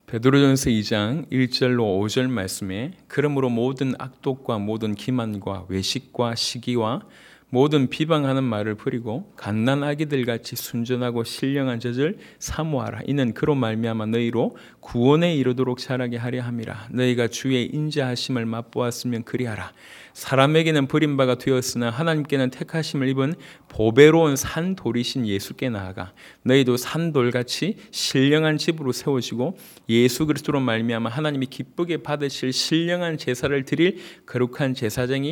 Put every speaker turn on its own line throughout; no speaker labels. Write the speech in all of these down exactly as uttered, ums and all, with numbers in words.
베드로전서 이 장 일 절로 오 절 말씀에 그러므로 모든 악독과 모든 기만과 외식과 시기와 모든 비방하는 말을 버리고 갓난아기들 같이 순전하고 신령한 젖을 사모하라. 이는 그로 말미암아 너희로 구원에 이르도록 자라게 하려 함이라. 너희가 주의 인자하심을 맛보았으면 그리하라. 사람에게는 버림바가 되었으나 하나님께는 택하심을 입은 보배로운 산돌이신 예수께 나아가 너희도 산돌같이 신령한 집으로 세워지고 예수 그리스도로 말미암아 하나님이 기쁘게 받으실 신령한 제사를 드릴 거룩한 제사장이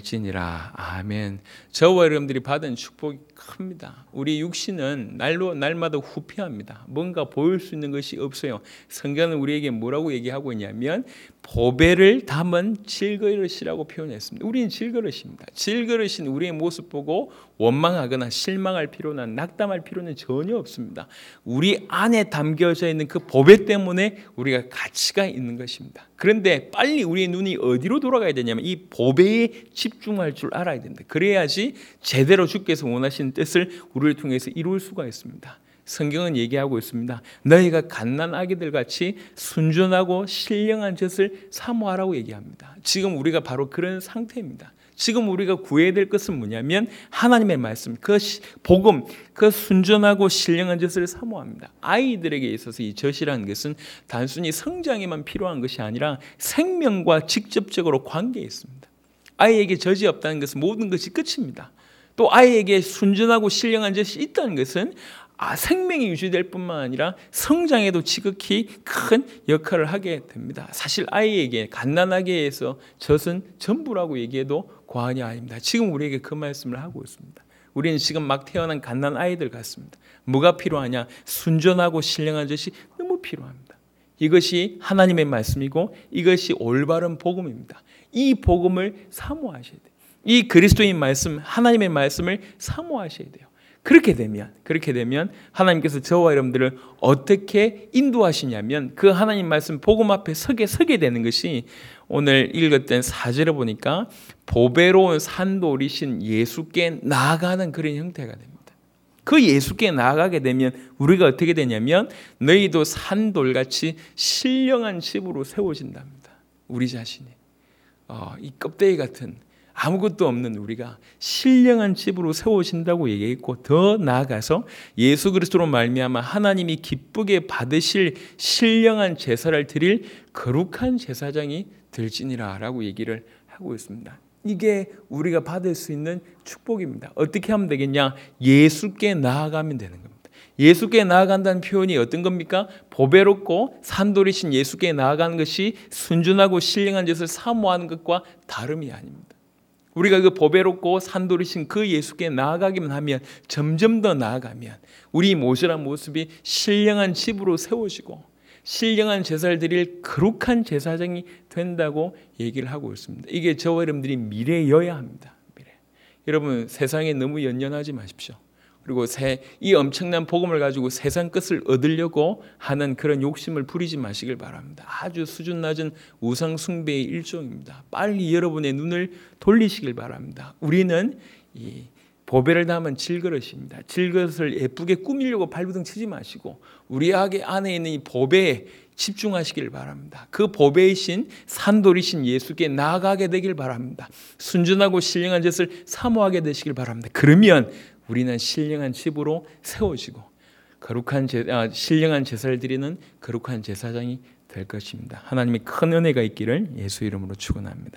될지니라. 아멘. 저와 여러분들이 받은 축복이 큽니다. 우리 육신은 날로 날마다 후퇴합니다. 뭔가 보일 수 있는 것이 없어요. 성경은 우리에게 뭐라고 얘기하고 있냐면 보배를 담은 질그릇이라고 표현했습니다. 우리는 질그릇입니다. 질그릇인 우리의 모습 보고 원망하거나 실망할 필요나 낙담할 필요는 전혀 없습니다. 우리 안에 담겨져 있는 그 보배 때문에 우리가 가치가 있는 것입니다. 그런데 빨리 우리의 눈이 어디로 돌아가야 되냐면 이 보배에 집중할 줄 알아야 됩니다. 그래야지 제대로 주께서 원하시는 뜻을 우리를 통해서 이룰 수가 있습니다. 성경은 얘기하고 있습니다. 너희가 갓난 아기들 같이 순전하고 신령한 젖을 사모하라고 얘기합니다. 지금 우리가 바로 그런 상태입니다. 지금 우리가 구해야 될 것은 뭐냐면 하나님의 말씀, 그 복음, 그 순전하고 신령한 젖을 사모합니다. 아이들에게 있어서 이 젖이라는 것은 단순히 성장에만 필요한 것이 아니라 생명과 직접적으로 관계에 있습니다. 아이에게 젖이 없다는 것은 모든 것이 끝입니다. 또 아이에게 순전하고 신령한 젖이 있다는 것은 아, 생명이 유지될 뿐만 아니라 성장에도 지극히 큰 역할을 하게 됩니다. 사실 아이에게 갓난아기에서 젖은 전부라고 얘기해도 과언이 아닙니다. 지금 우리에게 그 말씀을 하고 있습니다. 우리는 지금 막 태어난 갓난 아이들 같습니다. 뭐가 필요하냐? 순전하고 신령한 젖이 너무 필요합니다. 이것이 하나님의 말씀이고 이것이 올바른 복음입니다. 이 복음을 사모하셔야 돼요. 이 그리스도인 말씀, 하나님의 말씀을 사모하셔야 돼요. 그렇게 되면 그렇게 되면 하나님께서 저와 여러분들을 어떻게 인도하시냐면 그 하나님 말씀 복음 앞에 서게 서게 되는 것이 오늘 읽었던 사 절에 보니까 보배로운 산돌이신 예수께 나아가는 그런 형태가 됩니다. 그 예수께 나아가게 되면 우리가 어떻게 되냐면 너희도 산돌같이 신령한 집으로 세워진답니다. 우리 자신이 어, 이 껍데기 같은 아무것도 없는 우리가 신령한 집으로 세워진다고 얘기했고 더 나아가서 예수 그리스도로 말미암아 하나님이 기쁘게 받으실 신령한 제사를 드릴 거룩한 제사장이 될지니라 라고 얘기를 하고 있습니다. 이게 우리가 받을 수 있는 축복입니다. 어떻게 하면 되겠냐? 예수께 나아가면 되는 겁니다. 예수께 나아간다는 표현이 어떤 겁니까? 보배롭고 산돌이신 예수께 나아가는 것이 순전하고 신령한 젖을 사모하는 것과 다름이 아닙니다. 우리가 그 보배롭고 산돌이신 그 예수께 나아가기만 하면 점점 더 나아가면 우리 모습한 모습이 신령한 집으로 세워지고 신령한 제사를 드릴 거룩한 제사장이 된다고 얘기를 하고 있습니다. 이게 저와 여러분들이 미래여야 합니다. 미래. 여러분 세상에 너무 연연하지 마십시오. 그리고 새, 이 엄청난 복음을 가지고 세상 것을 얻으려고 하는 그런 욕심을 부리지 마시길 바랍니다. 아주 수준 낮은 우상 숭배의 일종입니다. 빨리 여러분의 눈을 돌리시길 바랍니다. 우리는 이 보배를 담은 질그릇입니다. 질그릇을 예쁘게 꾸미려고 발버둥 치지 마시고 우리 안에 있는 이 보배에 집중하시길 바랍니다. 그 보배이신 산돌이신 예수께 나아가게 되길 바랍니다. 순전하고 신령한 젖을 사모하게 되시길 바랍니다. 그러면 우리는 신령한 집으로 세워지고 거룩한 제, 아, 신령한 제사를 드리는 거룩한 제사장이 될 것입니다. 하나님의 큰 은혜가 있기를 예수 이름으로 축원합니다.